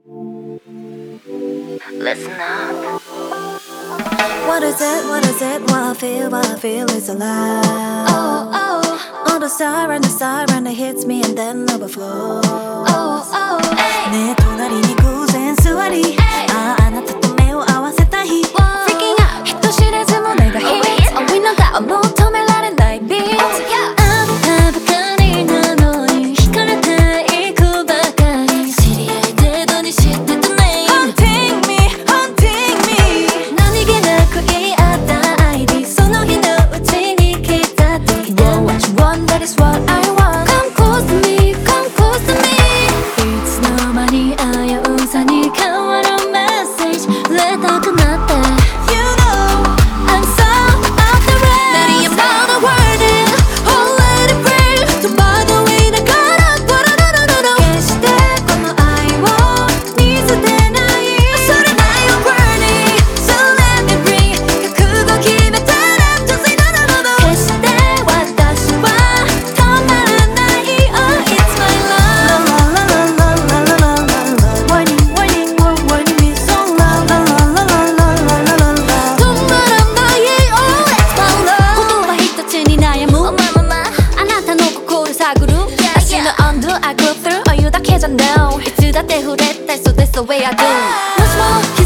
Listen up. What is it, what is it, what I feel is a lie. Oh, oh, Oh, the siren that hits me and then overflows. oh, oh, ay. 내隣に偶然座りあなたと目を合わせた日 Freaking out. 人知れずも내가 hit Oh, we know that. 求められないビート Oh, yeah. あぶかりなのに惹かれていくばかり知り合い程度に知ってたね Haunting me, haunting me 何気なく言い合った ID その日のうちに聞いたって What you want, that is what I want Come close to me, come close to me いつの間に危うさに変わるメッセージ触れたくなって You know I'm so off the rails Letting you know the word in Oh let it breathe Don't bother with the God up決してこの愛を見捨てないそれないよ burning So let it breathe 覚悟決めたら Just say no no no no 決して私は止まらない Oh it's my love La la la la la la la la Warning warning warning me so loud La la la la la la la la la 止まらない Oh it's my love 言葉一つに悩む Oh, mama, あなたの心探る Yeah, 足の undo I go through お湯だけじゃ No いつだって触れたい So that's the way I do もしも